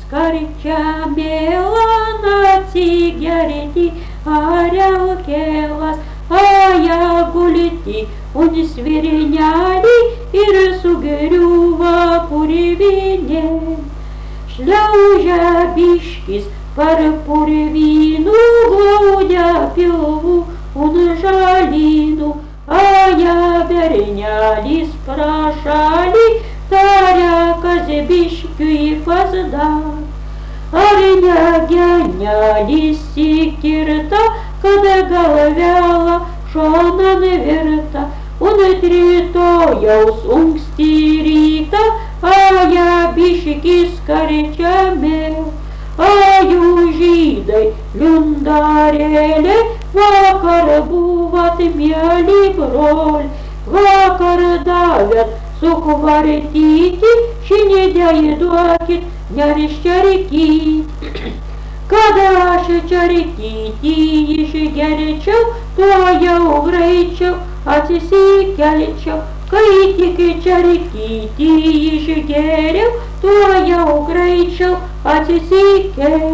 Скорча мела на цигарети, арялкелас, а я гулети, он свиреняли, и сугерюва пуревине. Шляужа бишкис, пар пуревину, глудя пилву, он жалину, а я береняли, спрашали, таря казебишку и фазда. Ареня гяняли сикирта, когда головяла, шона неверта, он тритояус унгстирита, а я бишки скорча а южидой люндареле, вакар буват мяли броль, вакар давят сукваретики, шинедя едуакит, нярищарики. Когда ще чарики тише геречев, то я угречев, а тиси келечев. Кайтики чарики тише герев, то я угречев, а тиси кел.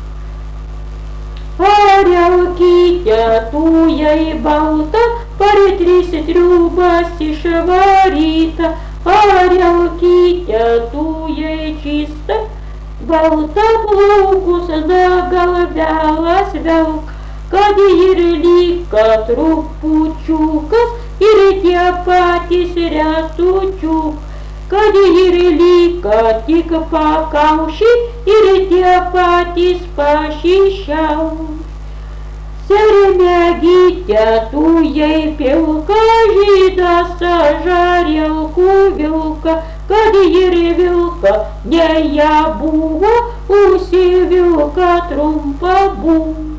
Парялки тятуя и балта, паре 30 рюба сишеварита, парялки тятуя и чисто, балта плукус на голубялась вялк, кадирлика трупу чукас, иритя патис рятучук, кадирлика тика покауши, иритя патис пощищал. Серемя тятуя пилка, жида сажарелку вилка, кадирвилка, не я бува, уси вилка трумпа бу.